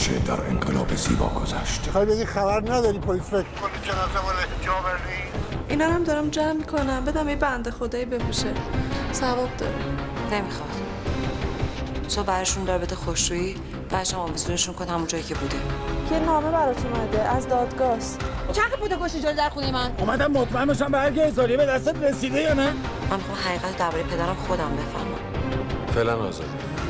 آنچه در انقلاب زیبا گذشت. میخوای بگی خبر نداری پلیس فکر کنی جنازه مال جابرلی؟ اینا هم دارم جمع میکنم، بدم یه بنده خدایی بپوشه، ثواب داره. نمیخواد. صبح براشون داره بده خوشرویی، بعدش هم آویزونشون کن همون جایی که بوده. که نامه برات اومده از دادگاهست. چند بوده کشتی جلو در خونه من؟ اومدم مطمئن باشم برگ احضاریه به دستت رسیده یا نه؟ من میخوام حقیقت درباره پدرم خودم بفهمم. فعلا آزادی.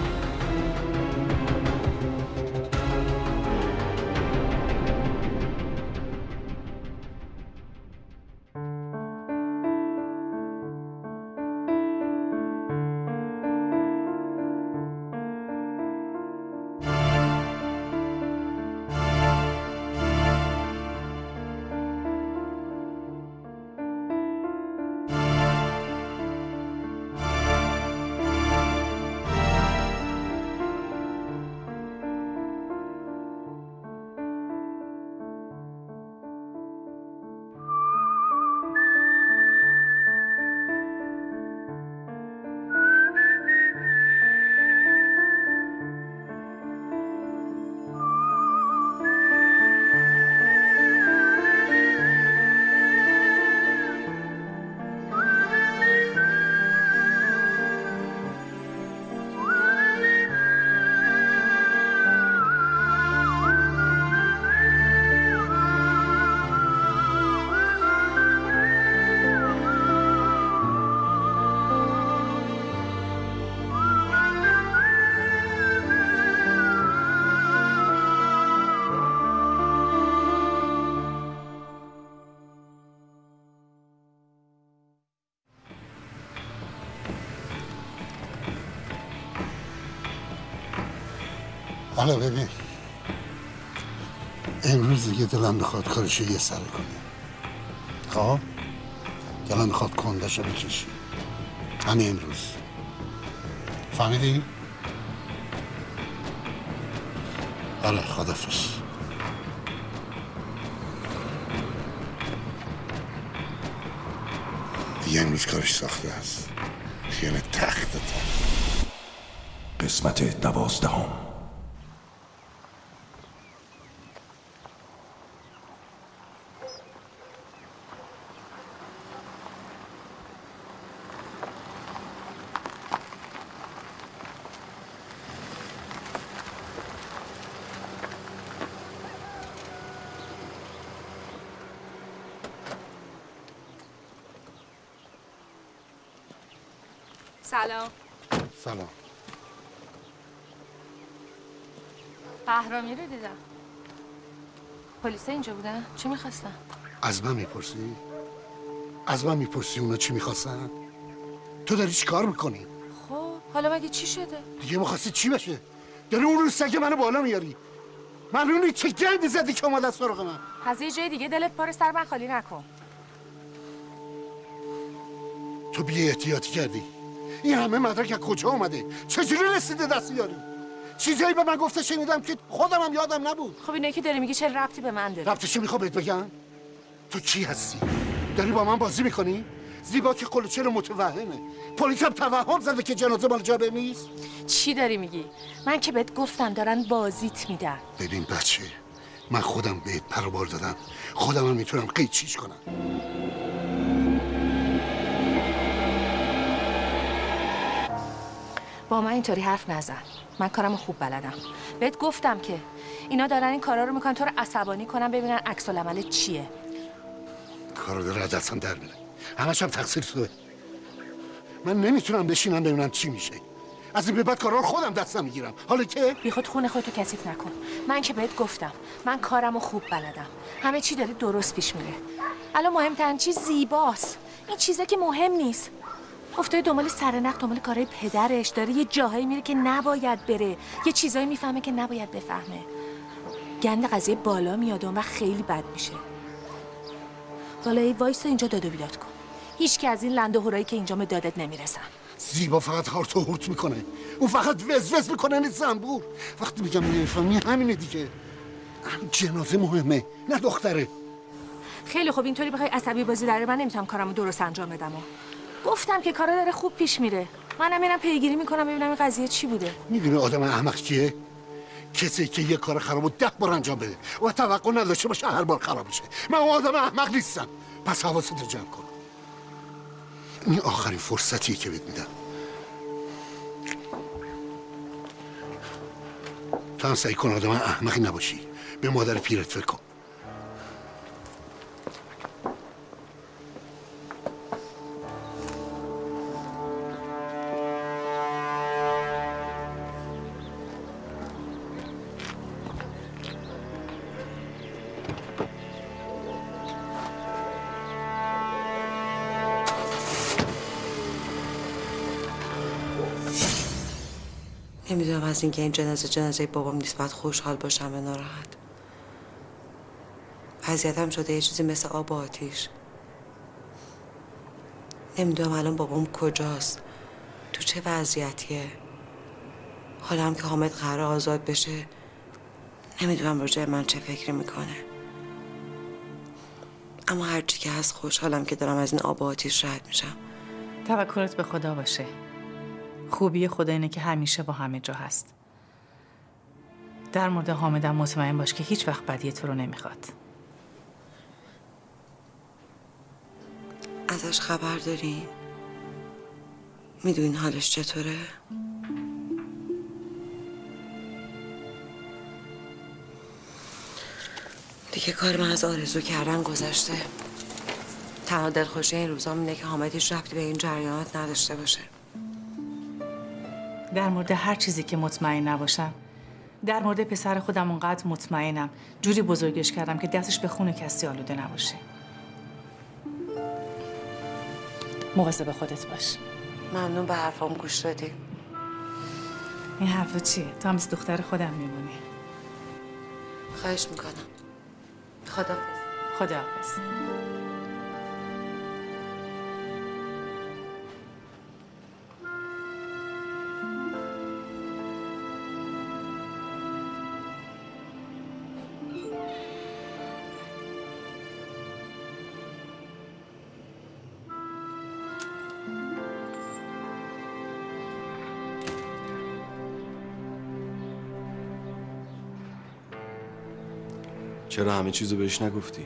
حالا ببین امروز دیگه دلم بخواد کارشو یه سره کنی. خب دلم بخواد کندشو بکشی همین امروز. فهمیدی؟ آره خدافظ. دیگه امروز کارش ساخته است. خیال تخته قسمت 12. سلام. سلام. بهرامی رو دیدم. پلیس اینجا بودن؟ چی میخواستن؟ از من میپرسی؟ از من میپرسی اونا چی میخواستن؟ تو داری چی کار میکنی؟ خب حالا مگه چی شده؟ دیگه میخواستی چی بشه؟ داری اون رو سگ منو بالا میاری. معلومی چه گندی زدی که اومد از سراغ من. از یه جای دیگه دلت پاره سر من خالی نکن. تو بی احتیاطی کردی. این همه مدرک از کجا اومده؟ چجوری رسیده دست یاری؟ چیزایی به من گفته شنیدم که خودم هم یادم نبود. خب اینایی که داری میگی چه ربطی به من داره؟ ربطشو میخوام بهت بگم؟ تو کی هستی؟ داری با من بازی میکنی؟ زیبا که قلوچه رو متوهمه. پلیس هم توهم زده که جنازه مال جابر نیست. چی داری میگی؟ من که بهت گفتم دارن بازیت میدن. ببین بچه، من خودم بهت پر و بار دادم. خودم هم میتونم قیچیش کنم. با من اینطوری حرف نزن. من کارمو خوب بلدم. بهت گفتم که اینا دارن این کارا رو میکنن تو رو عصبانی کنن ببینن عکس العمل چیه. کارو داره دستم در میره. همش هم تقصیر توه. من نمیتونم بشینم ببینم چی میشه. از این به بعد کارا رو خودم دستم میگیرم. حالا که بیخود خونه خودتو کثیف نکن. من که بهت گفتم من کارمو خوب بلدم. همه چی داره درست پیش میره. الان مهمترین چیز زیباست. این چیزا که مهم نیست. افتاده دنبال سرنخ، دنبال کارهای پدرش، داره یه جاهایی میره که نباید بره، یه چیزایی میفهمه که نباید بفهمه. گند قضیه بالا میاد و خیلی بد میشه. حالا ای وایسا اینجا داد و بیداد کن. هیچ که از این لند و هورایی که اینجا به دادت نمیرسن. زیبا فقط هارت و هورت میکنه. اون فقط وز میکنه این زنبور. وقتی میگم نمیفهمی همینه دیگه. هم جنازه مهمه نه دختره. خیلی خوب اینطوری بخوای عصبی بازی داره من نمیتونم کارمو درست انجام بدم. گفتم که کارا داره خوب پیش میره. منم میرم پیگیری میکنم ببینم این قضیه چی بوده. میدونه آدم احمق کیه؟ کسی که یه کار خرابو 10 بار انجام بده و توقع نداشته باشه هر بار خراب بشه. من آدم احمق نیستم. پس حواستو جمع کن. این آخرین فرصتیه که بهت میدم. تو هم سعی کن آدم احمقی نباشی. به مادر پیرت فکر کن. نمیدونم از اینکه این جنازه بابام نیست باید خوشحال باشم و ناراحت. وضعیتم شده یه چیزی مثل آب و آتیش. نمیدونم الان بابام کجاست، تو چه وضعیتیه. حالا هم که حامد قرار آزاد بشه نمیدونم راجع من چه فکری میکنه. اما هرچی که هست خوشحالم که دارم از این آب و آتیش رد میشم. توکلت به خدا باشه. خوبی خدا اینه که همیشه با همه جا هست. در مورد حامدم مطمئن باش که هیچ وقت بدی تو رو نمیخواد. ازش خبر داری؟ میدونین حالش چطوره؟ دیگه کار من از آرزو کردن گذشته. تنها دلخوشی این روزام اینه که حامد هیچ ربطی به این جریانات نداشته باشه. در مورد هر چیزی که مطمئن نباشم، در مورد پسر خودم اونقدر مطمئنم، جوری بزرگش کردم که دستش به خون کسی آلوده نباشه. مواظب خودت باش. ممنون به حرفام گوش دادی. این حرفا چیه؟ تو هم مثل دختر خودم میمونی. خواهش میکنم. خداحافظ. خداحافظ. چرا همه چیزو بهش نگفتی؟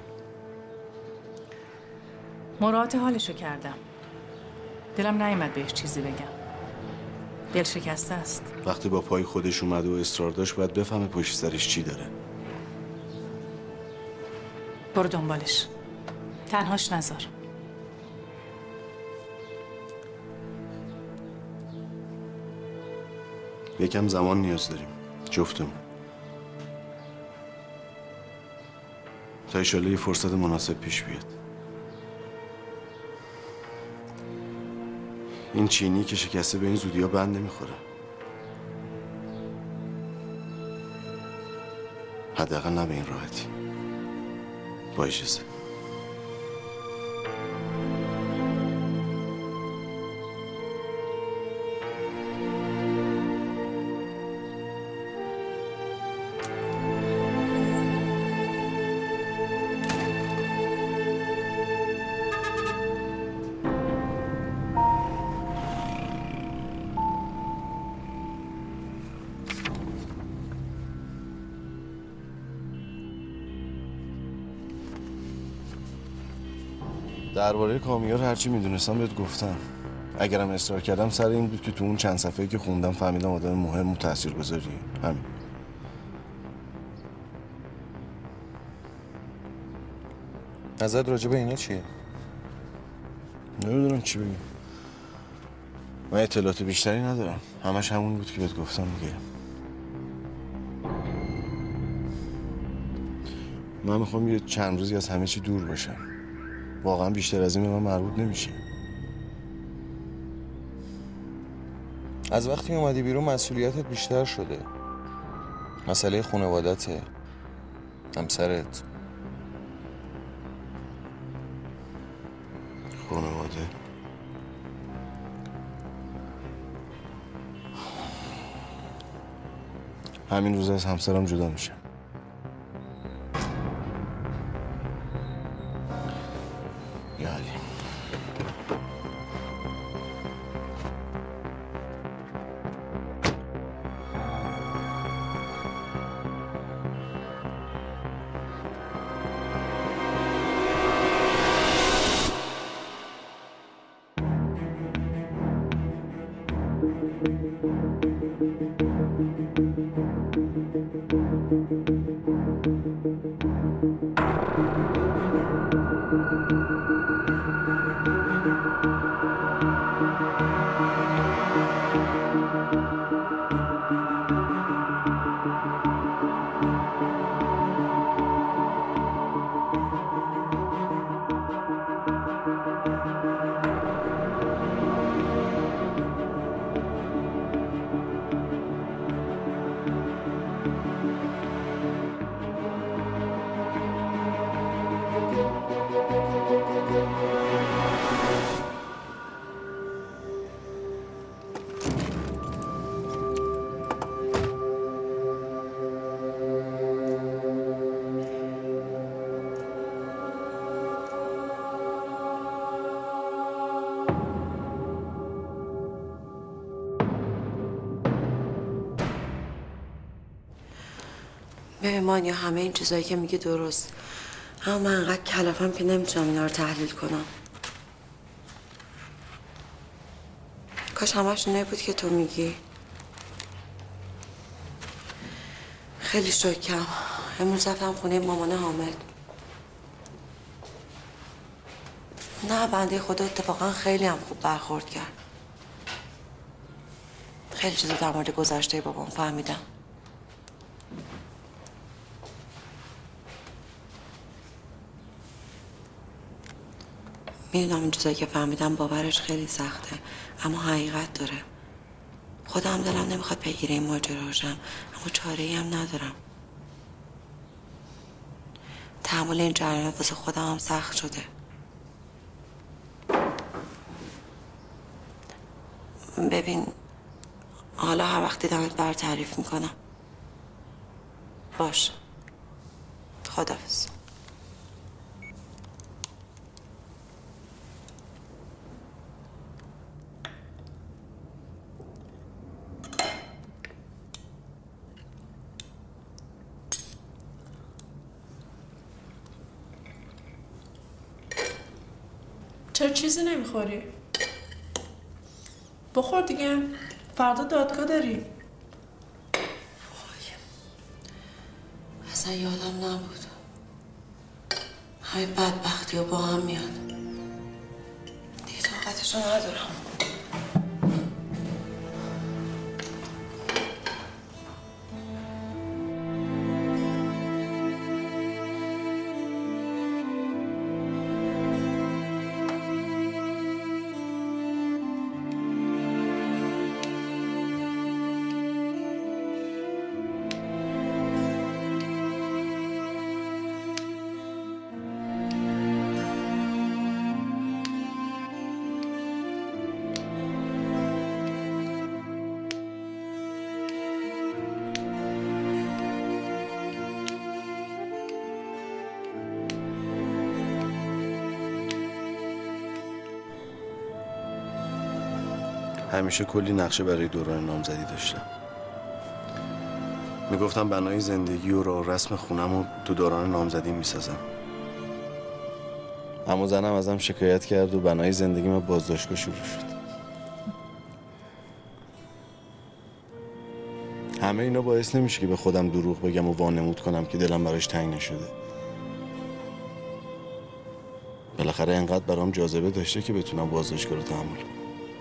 مراعات حالشو کردم. دلم نیامد بهش چیزی بگم. دل شکسته است. وقتی با پای خودش اومد و اصرار داشت باید بفهمه پشت سرش چی داره. برو دنبالش. تنهاش نذار. یکم زمان نیاز داریم جفتمون تا ایشالا یه فرصت مناسب پیش بیاد. این چینی که شکسته به این زودی ها بند نمیخوره. حداقل نه به این راحتی. با اجازه. درباره کامیار هرچی میدونستم بهت گفتم. اگرم اصرار کردم سر این بود که تو اون چند صفحه‌ای که خوندم فهمیدم آدم مهم و تاثیرگذاریه. همین. نظرت راجع به اینا چیه؟ نمیدونم چی بگم. من اطلاعات بیشتری ندارم. همش همون بود که بهت گفتم دیگه. من میخوام یه چند روزی از همه چی دور باشم. واقعا بیشتر از این به من مربوط نمیشه. از وقتی اومدی بیرون مسئولیتت بیشتر شده. مسئله خانوادته، همسرت. خانواده. همین روز از همسرم جدا میشم. ببین مانیا، همه این چیزایی که میگه درست، اما من انقدر کلافم که نمیتونم اینا رو تحلیل کنم. کاش همش اینایی بود که تو میگی. خیلی شوکم. امروز رفتم خونه مامان حامد. نه بنده خدا اتفاقا خیلی هم خوب برخورد کرد. خیلی چیزا در مورد گذشته بابام فهمیدم. میدونم این چیزایی که فهمیدم باورش خیلی سخته، اما حقیقت داره. خودم دلم نمیخواد پیگیر این ماجرا شم، اما چاره‌ای هم ندارم. تحمل این جریانات واسه خودم هم سخت شده. ببین حالا هر وقت دیدمت بر تعریف میکنم. باش. خداحافظ. چرا چیزی نمیخوری؟ بخور دیگه، فردا دادگاه داری. اصلا یادم نبود همه بدبختی و با هم میاد. دیگه طاقتشو ندارم. همیشه کلی نقشه برای دوران نامزدی داشتم. میگفتم بنای زندگی و راه رسم خونم رو تو دوران نامزدی میسازم. اما زنم ازم شکایت کرد و بنای زندگی من بازداشتگاه شروع شد. همه اینا باعث نمیشه که به خودم دروغ بگم و وانمود کنم که دلم براش تنگ نشده. بالاخره انقدر برام جاذبه داشته که بتونم بازداشتگاه رو تحمل کنم.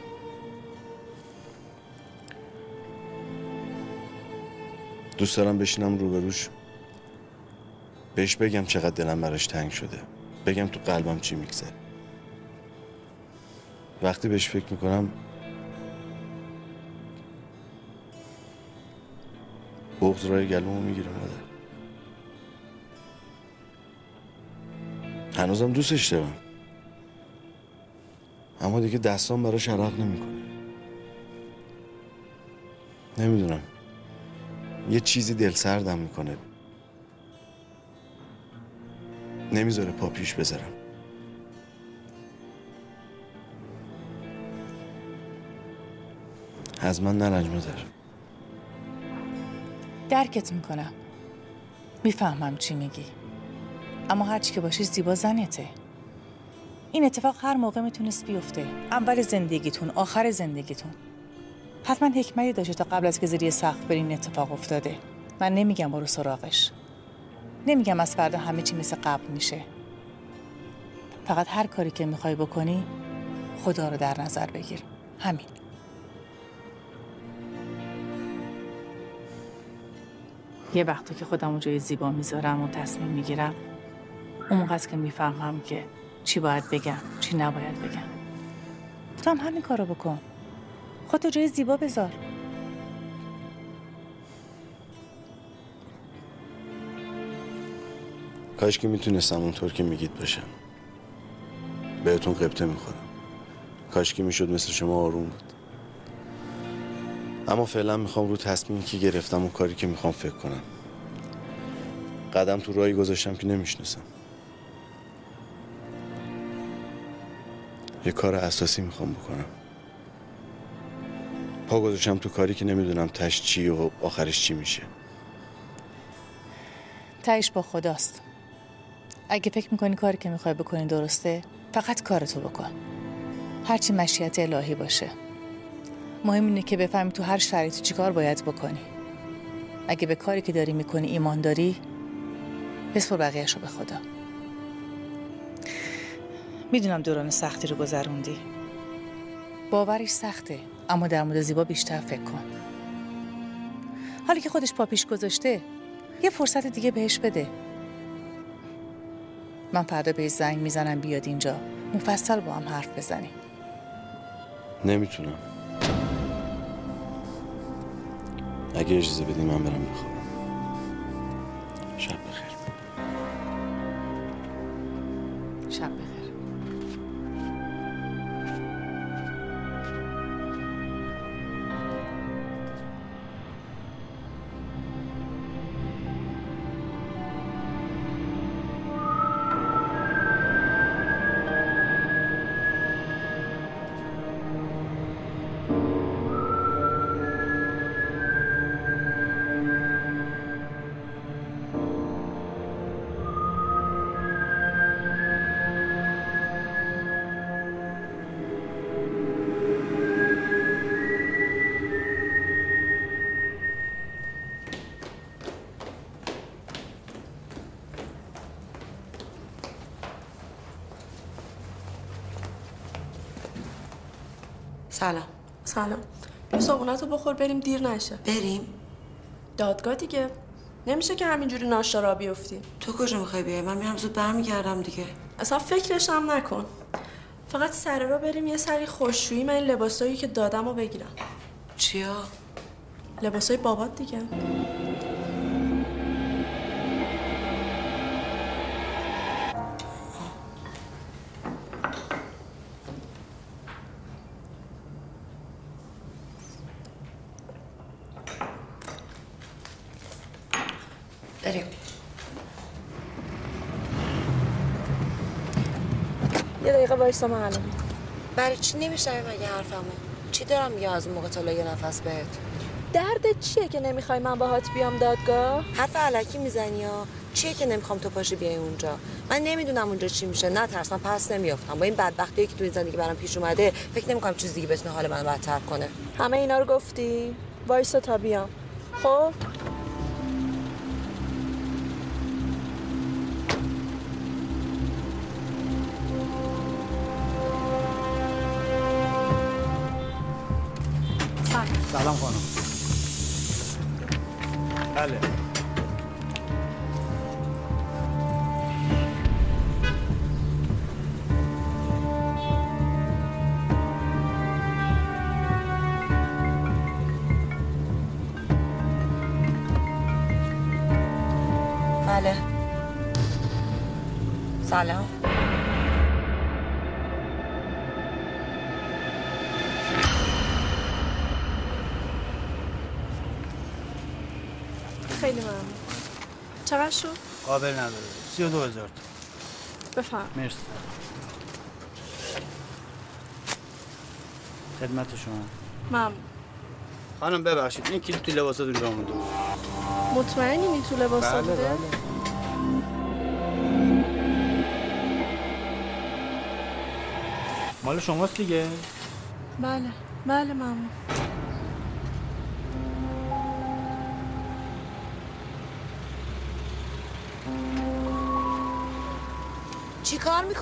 دوست دارم بشینم روبروش، بهش بگم چقدر دلم براش تنگ شده، بگم تو قلبم چی میگذره. وقتی بهش فکر میکنم بغض رای گلومو میگیره. مادر هنوزم دوستش دارم، اما دیگه دستام براش عرق نمیکنه. نمیدونم، یه چیزی دل سردم میکنه، نمیذاره پا پیش بذارم. از من نرنج مادر. درکت میکنم، میفهمم چی میگی، اما هرچی که باشی زیبا زنته. این اتفاق هر موقع میتونست بیفته، اول زندگیتون، آخر زندگیتون. حتما حکمتی داشته تا قبل از که زیر سقف برین اتفاق افتاده. من نمیگم برو سراغش، نمیگم از فردا همه چی مثل قبل میشه. فقط هر کاری که میخوای بکنی خدا رو در نظر بگیر، همین. یه وقتا که خودمو جای زیبا میذارم و تصمیم میگیرم، اون موقع است که میفهمم که چی باید بگم، چی نباید بگم. تو هم همین کارو بکن، خودتو جای زیبا بذار. کاش که میتونستم اونطور که میگید باشم. بهتون قبطه میخورم. کاش که میشد مثل شما آروم بود. اما فعلا میخوام رو تصمیمی که گرفتم و کاری که میخوام فکر کنم. قدم تو راهی گذاشتم که نمیشناسم. یه کار اساسی میخوام بکنم. پا گذاشتم تو کاری که نمیدونم تش چی و آخرش چی میشه. تهش با خداست. اگه فکر میکنی کاری که میخوای بکنی درسته، فقط کارتو بکن. هرچی مشیت الهی باشه. مهم اینه که بفهمی تو هر شرایطی چی کار باید بکنی. اگه به کاری که داری میکنی ایمان داری، بسپر بقیه‌شو به خدا. میدونم دوران سختی رو گذروندی. باورش سخته، اما در مورد زیبا بیشتر فکر کن. حالا که خودش پا پیش گذاشته، یه فرصت دیگه بهش بده. من فردا بهش زنگ میزنم بیاد اینجا، مفصل با هم حرف بزنیم. نمیتونم. اگه اجازه بدی من برم بخوابم. شب بخیر. شب بخیر. سلام. سلام. یه صبحونتو بخور بریم دیر نشه. بریم؟ دادگاه دیگه. نمیشه که همینجوری ناشتا را بیفتیم. تو کجا میخوای بیای؟ من میرم زود برمیگردم دیگه. اصلا فکرش هم نکن. فقط سر را بریم یه سری خوششویی من این لباسایی که دادم رو بگیرم. چیا؟ لباسای بابات دیگه. بریم. یه دقیقه وایسا من الان. برای چی نمیشنوی مگه حرفمو؟ چی دارم میگم از اون موقع تا یه نفس بهت؟ دردت چیه که نمیخوای من باهات بیام دادگاه؟ حرف علکی میزنی ها؟ چیه که نمیخوام تو پاشی بیای اونجا؟ من نمیدونم اونجا چی میشه. نترس، من پس نمیافتم. با این بدبختیه که تو این زندگی برام پیش اومده فکر نمیکنم چیز دیگه بتونه حال من بدتر کنه. همه اینا رو گفتی؟ وایسا تا بیام. خب سلام خانم. بله. بله. سلام. خیلی ممنون. چقدر شد؟ قابل نداره. 32,000 تومان. بفهم. مرسی. خدمت شما. ممنون. خانم ببخشید این کلیپ تو لباسات اونجا مونده. مطمئنی این تو لباسا بوده؟ بله. مال شماست دیگه؟ بله. بله ممنون.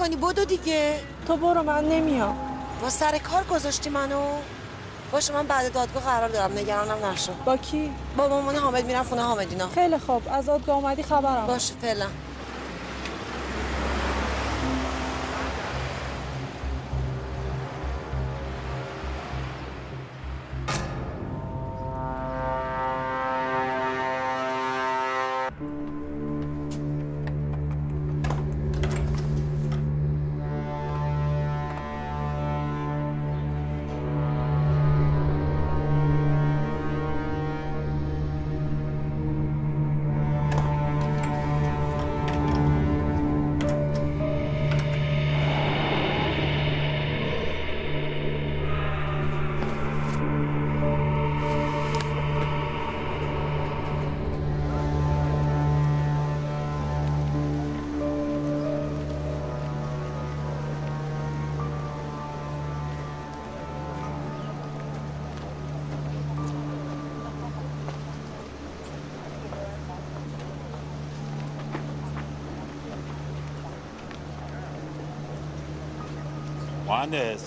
میکنی؟ بدو دیگه. تو برو، من نمیام. با سر کار گذاشتی منو؟ باشه من بعد دادگاه قرار دارم، نگرانم نشو. با کی؟ با مامان حامد میرم خونه حامدینا. خیلی خوب، از دادگاه اومدی خبرم. باشه فعلا. مهندس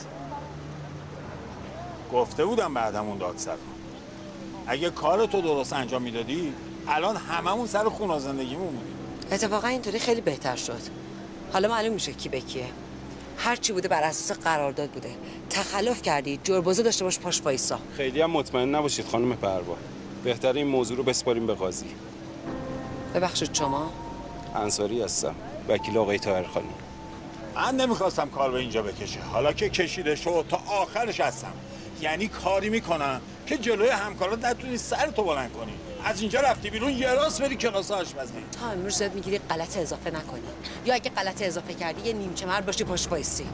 گفته بودم بعدمون دادسرا اگه کارتو درست انجام میدادی الان هممون سر خونه زندگیمون بودیم. اتفاقا اینطوری خیلی بهتر شد. حالا معلوم میشه کی به کیه. هر چی بوده بر اساس قرارداد بوده. تخلف کردی، جربوزه داشته باش پاش وایسا. خیلی هم مطمئن نباشید خانم پروا. بهتره این موضوع رو بسپاریم به قاضی. ببخشید شما؟ انصاری هستم، وکیل آقای طاهرخانی. من نمیخواستم کار به اینجا بکشه، حالا که کشیده شد تا آخرش هستم. یعنی کاری میکنم که جلوی همکارات نتونی سرتو بلند کنی. از اینجا رفتی بیرون یه راست بری کلاس آشپزی. تا امروز زد میگیری غلط اضافه نکنی، یا اگه غلط اضافه کردی یه نیمچه مرد باشی پاش وایسی.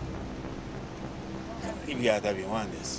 این بیادبی مهندس.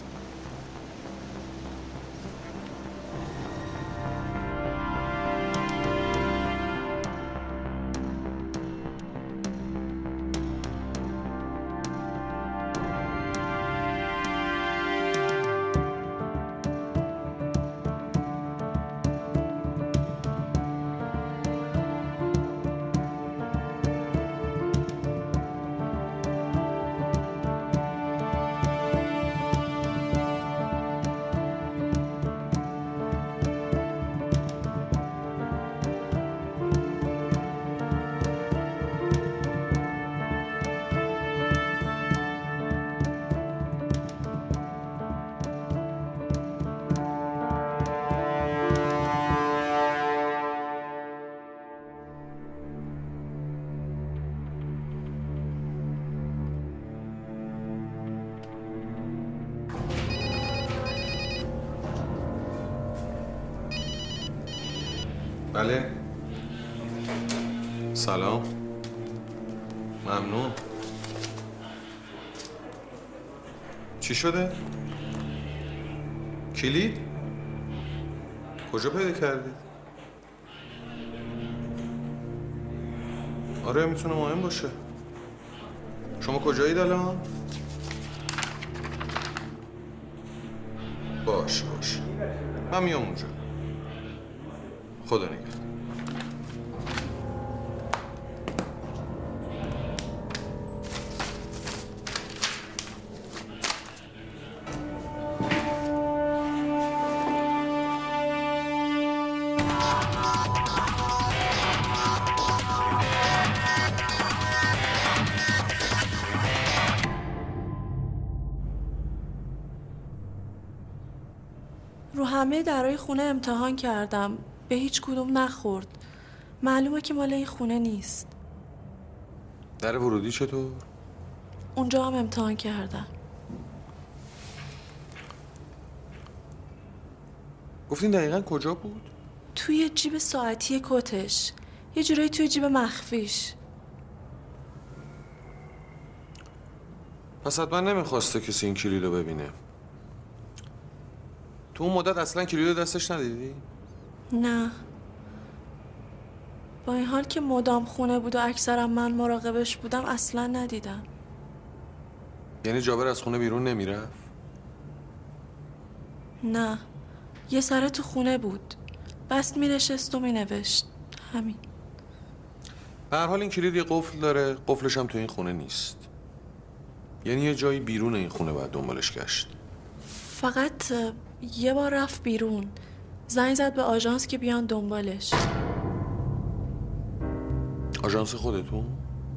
بله. سلام. ممنون. چی شده؟ کلید؟ کجا پیدا کردید؟ آره میتونه مهم باشه. شما کجایید الان؟ باشه من میام اونجا. خدا نگهدار. رو همه درای خونه امتحان کردم، به هیچ کدوم نخورد. معلومه که مال این خونه نیست. در ورودی چطور؟ اونجا هم امتحان کردم. گفتین دقیقاً کجا بود؟ توی جیب ساعتی کتش، یه جورایی توی جیب مخفیش. پس حتما نمیخواسته کسی این کلیدو ببینه. تو اون مدت اصلا کلیدو دستش ندیدی؟ نه. با این حال که مدام خونه بود و اکثرا من مراقبش بودم اصلا ندیدم. یعنی جابر از خونه بیرون نمیرفت؟ نه. یه سره تو خونه بود. بس مینشست و مینوشت. همین. هر حال این کلید یه قفل داره، قفلش هم تو این خونه نیست. یعنی یه جایی بیرون این خونه باید دنبالش گشت. فقط یه بار رفت بیرون، زنگ زد به آژانس که بیان دنبالش. آژانس خودتون؟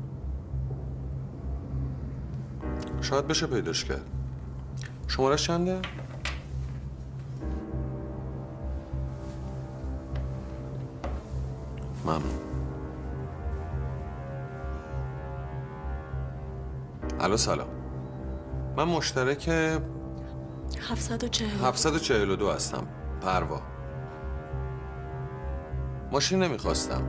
شاید بشه پیداش کرد. شمارش چنده؟ ممنون. الو سلام. من مشترک 742 هستم. پروا. ماشین نمیخواستم.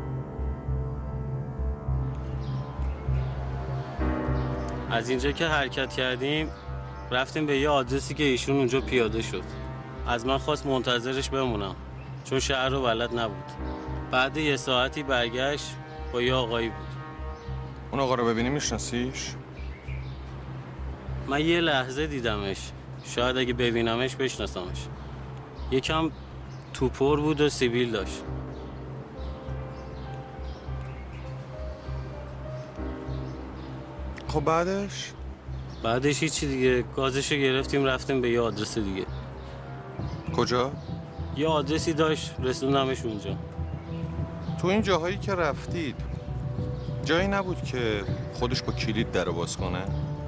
از اینجا که حرکت کردیم رفتیم به یه آدرسی که ایشون اونجا پیاده شد. از من خواست منتظرش بمونم چون شهر رو بلد نبود. بعد یه ساعتی برگشت با یه آقایی بود. اون آقا رو ببینی میشناسیش؟ من یه لحظه دیدمش. شاید اگه ببینمش بشناسمش. یکم توپر بود و سیبیل داشت. خب بعدش هیچی دیگه. گازشو گرفتیم رفتیم به یه آدرس دیگه. کجا؟ یه آدرسی داشت رسوندمش اونجا. تو این جاهایی که رفتید جایی نبود که خودش با کلید در رو باز کنه؟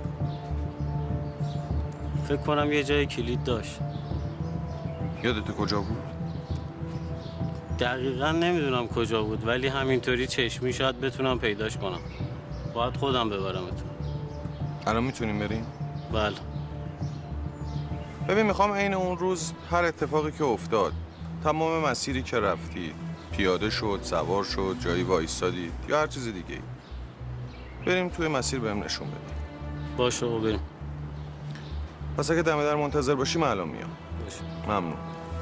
فکر کنم یه جای کلید داشت. یادت کجا بود؟ دقیقا نمیدونم کجا بود ولی همینطوری چشمی شاید بتونم پیداش کنم. باید خودم ببرمتون. الان میتونیم بریم؟ بله. ببین میخوام عین اون روز هر اتفاقی که افتاد تمام مسیری که رفتید پیاده شد، سوار شد، جایی وایستادید یا هر چیز دیگه بریم توی مسیر بهم نشون بدیم. باشه بریم. پس اگه دم در منتظر باشی من الان میام. باشه. ممنون.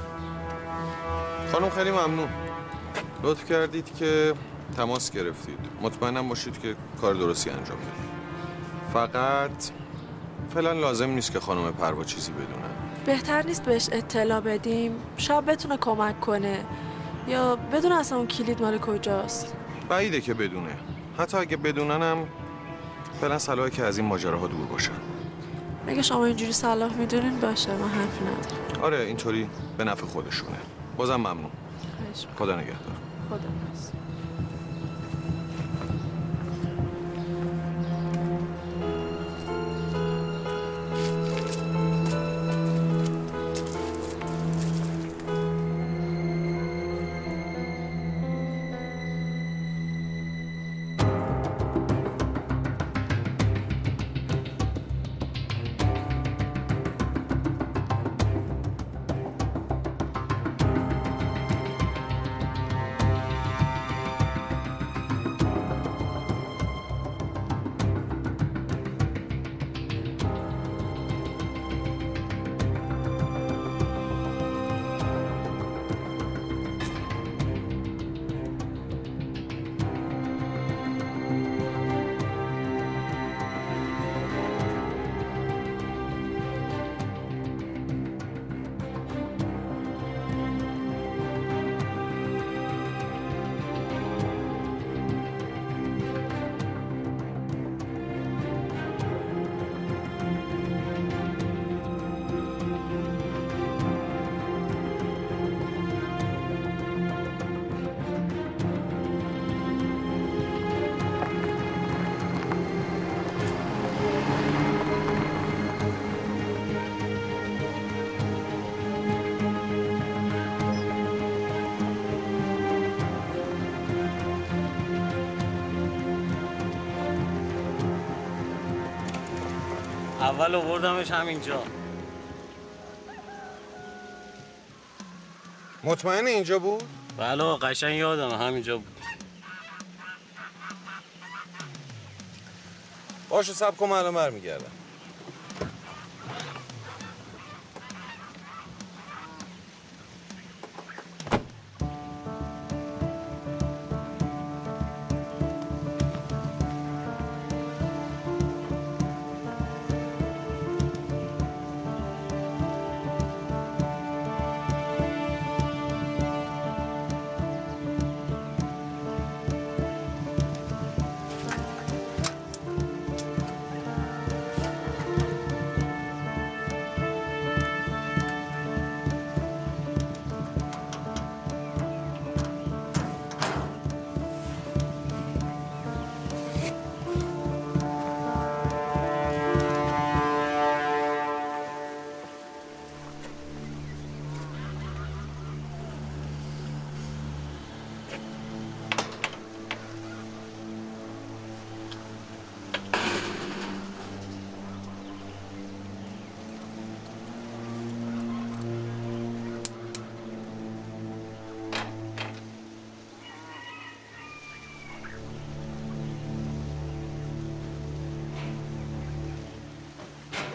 خانم خیلی ممنون. لطف کردید که تماس گرفتید. مطمئنم باشید که کار درستی انجام بدید. فقط فعلا لازم نیست که خانم پروا چیزی بدونن. بهتر نیست بهش اطلاع بدیم؟ شاید بتونه کمک کنه یا بدونه اصلا اون کلید مال کجاست. بعیده که بدونه. حتی اگه بدوننم فعلا صلاحه که از این ماجراها دور باشن. اگه شما اینجوری صلاح میدونین باشه، من حرفی ندارم. آره اینطوری به نفع خودشونه. بازم ممنون. خدا نگهدار. خدا حافظ. اول آوردمش همینجا. مطمئن اینجا بود؟ بله قشنگ یادم همینجا بود. باشه صبر کن من الان برمیگردم.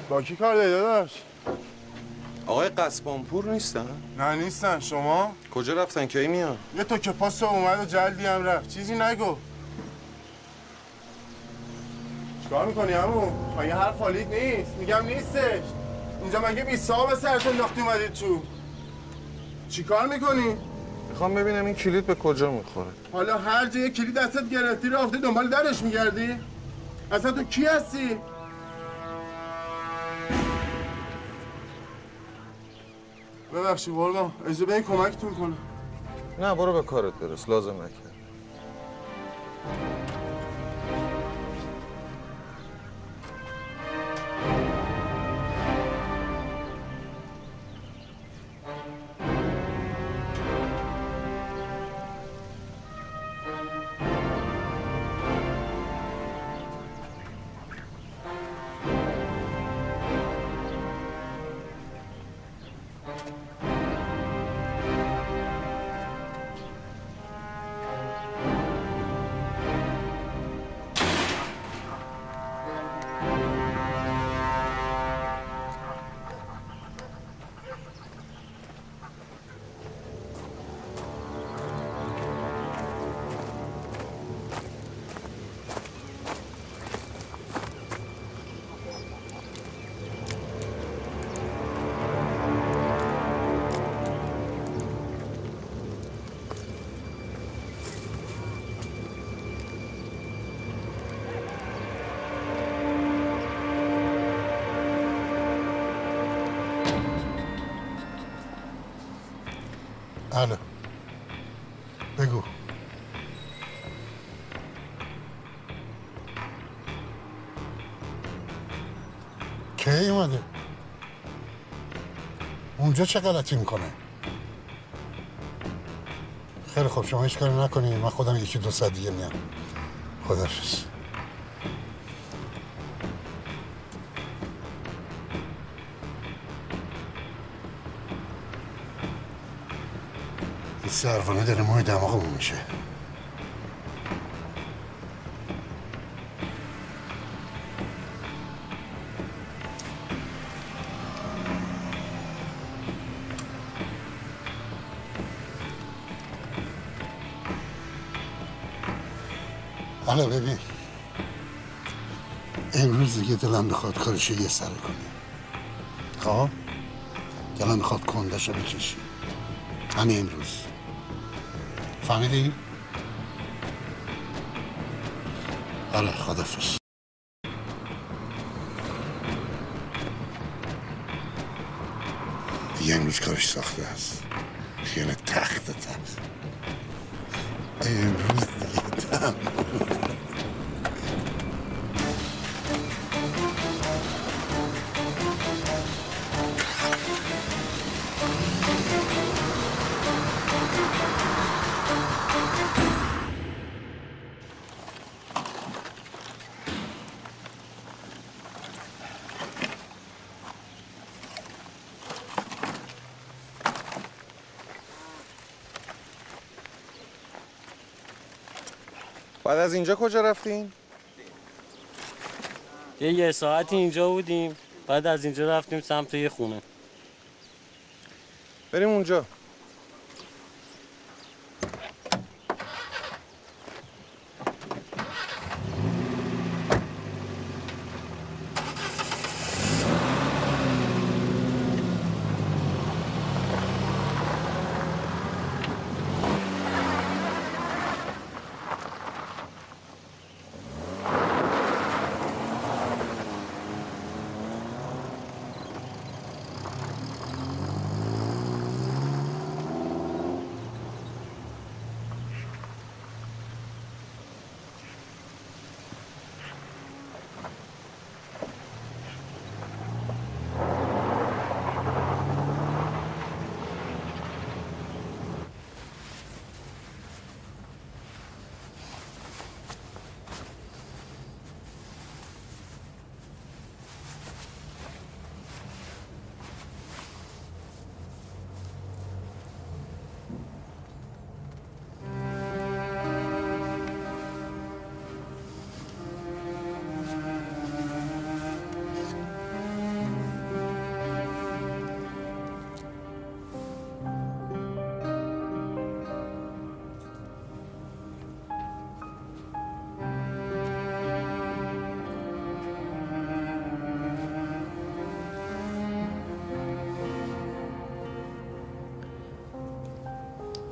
با کی کار داری داداش؟ آقای قصبانپور نیستن؟ نه نیستن. شما؟ کجا رفتن کی میان؟ یه تو که پاس اومد و جلدی هم رفت. چیزی نگو. چیکار میکنی عمو؟ مگه حرف حالیت نیست؟ میگم نیستش. اینجا مگه 20 سال به سرتون انداختی اومدید تو؟ چیکار میکنی؟ میخوام ببینم این کلید به کجا میخوره. حالا هر جای کلید دستت گرفتی رفتی دنبال درش میگردی؟ اصلا تو کی هستی؟ ببخشید قربان، اجازه بدین کمکتون کنم. نه برو به کارت برس، لازم نکرد. الو بگو. کی اومده؟ اونجا چه غلطی میکنه؟ خیلی خوب شما هیچ کاری نکنید، من خودم 1-2 ساعت دیگه میام. خداحافظ. این سروانه داره ماه دماغمون میشه. حالا ببین، امروز دیگه دلم میخواد کارشو یه سره کنی. خب دلم میخواد کندشو بکشی همین امروز. فهمیدی؟ آره خداحافظ. دیگه امروز کارش ساخته است. خیال تخت امروز دیگه تم. بعد از اینجا کجا رفتین؟ یه ساعتی اینجا بودیم، بعد از اینجا رفتیم سمت یه خونه. بریم اونجا.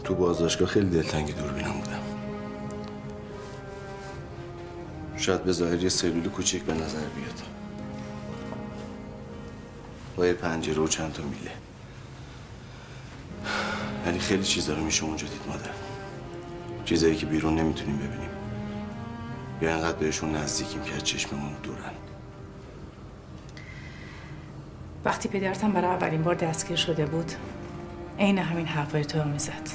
تو بازداشتگاه خیلی دلتنگ دوربینم بودم. شاید به ظاهر یه سلول کوچیک به نظر بیاد، با یه پنجره و چند تا میله، یعنی خیلی چیزا رو میشه اونجا دید مادر. چیزایی که بیرون نمیتونیم ببینیم یا انقدر بهشون نزدیکیم که از چشممون دورن. وقتی پدرتم برای اولین بار دستگیر شده بود عین همین حرفای تو رو میزد.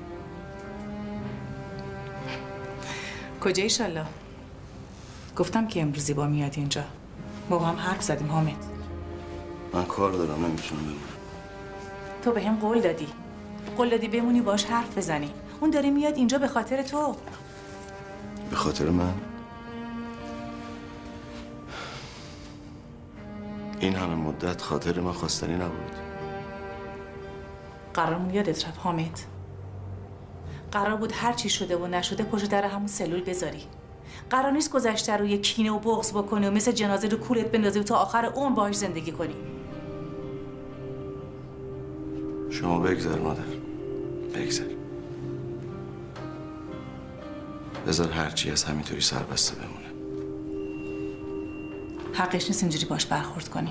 کجا ایشالله؟ گفتم که امروزی با میاد اینجا، با هم حرف زدیم. حامد من کار دارم نمیتونم بمونم. تو به هم قول دادی بمونی باش حرف بزنی. اون داره میاد اینجا به خاطر تو. به خاطر من؟ این همه مدت خاطر من خواستنی نبود. قرارمون یادت رفت حامد. قرار بود هر چی شده و نشده پشت در همون سلول بذاری. قرار نیست گذشته رو یه کینه و بغض بکنی و مثل جنازه رو کولت بندازی و تا آخر عمر باهاش زندگی کنی. شما بگذر مادر، بگذر. بذار هرچی از همینطوری سربسته بمونه. حقش نیست اینجوری باش برخورد کنی.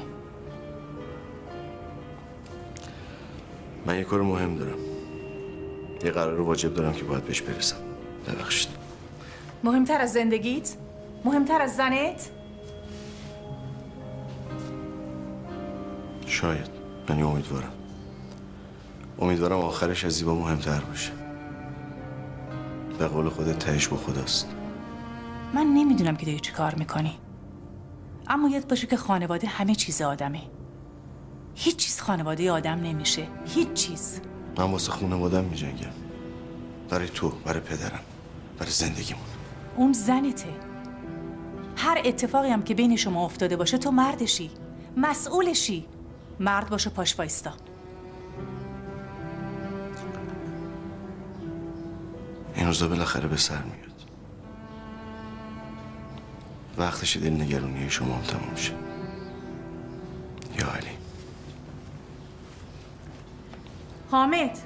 من یه کار مهم دارم، یه قرار واجب دارم که باید بهش برسم. ببخشید. مهمتر از زندگیت؟ مهمتر از زنت؟ شاید، یعنی امیدوارم آخرش از زیبا مهمتر باشه. به قول خودت تهش با خداست. من نمیدونم که داری چی کار میکنی، اما یاد باشه که خانواده همه چیز آدمه. هیچ چیز خانواده آدم نمیشه، هیچ چیز. من واسه خانواده‌ام میجنگم، برای تو، برای پدرم، برای زندگیمون. اون زنته. هر اتفاقی هم که بین شما افتاده باشه تو مردشی، مسئولشی. مرد باشه پاش وایستا. این روزا بالاخره به سر میاد. وقتش دلنگرونی شما هم تموم شه. یا علی. حامد.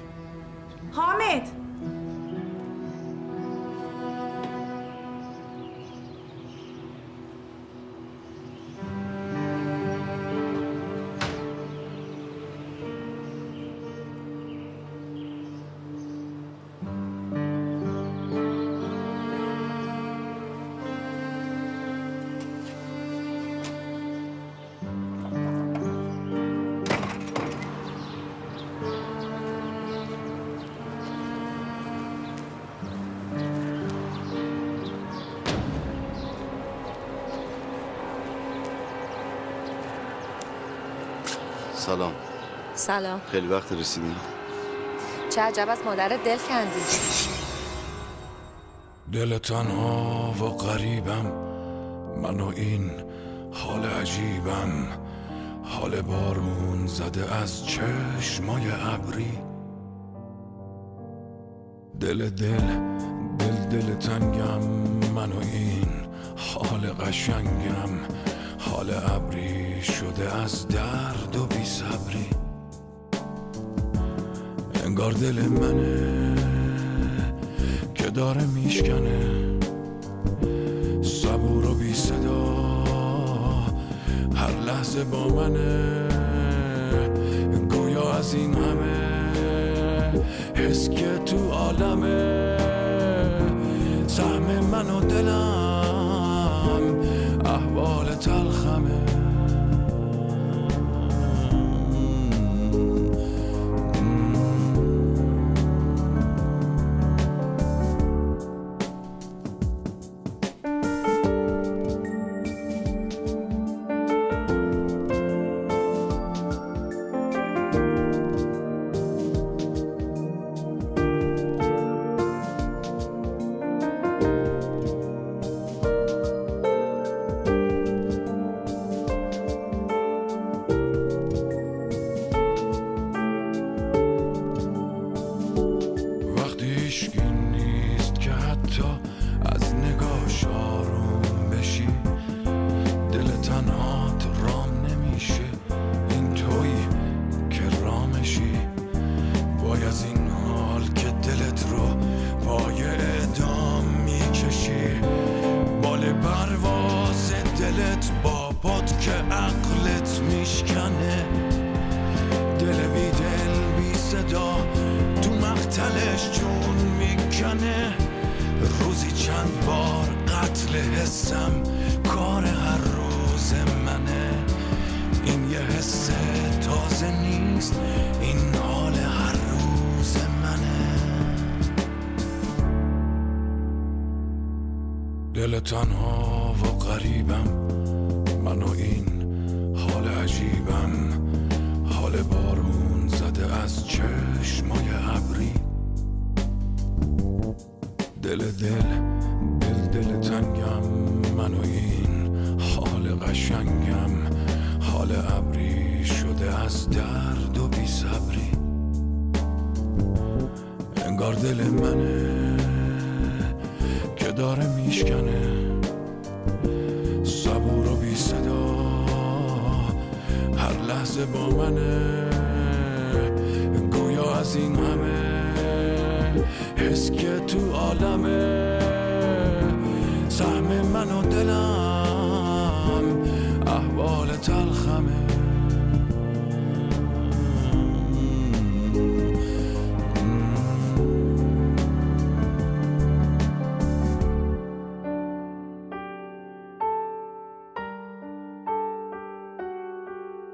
سلام. سلام. خیلی وقت رسیدین؟ چه عجب از مادرت دل کندی. دل تنها و غریبم، من و این حال عجیبم، حال بارون زده از چشمای ابری. دل تنگم، من و این حال قشنگم، حال ابری شده از درد و بی صبری. انگار دل منه که داره میشکنه، صبور و بی صدا هر لحظه با منه. گویا از این همه حس که تو عالمه، سهم من و دلم احوال تلخمه. دلش جون میکنه. روزی چند بار قتل حسم کار هر روز منه. این یه حس تازه نیست، این حال هر روز منه. دل تنها و غریبم، من و این حال عجیبم، حال بارون زده از چشمای ابری. دل تنگم، من و این حال قشنگم، حال ابری شده از درد و بی صبری. انگار دل منه که داره میشکنه، صبور و بی صدا هر لحظه با منه. گویا از این همه حس که تو عالمه، سهم من و دلم احوال تلخمه.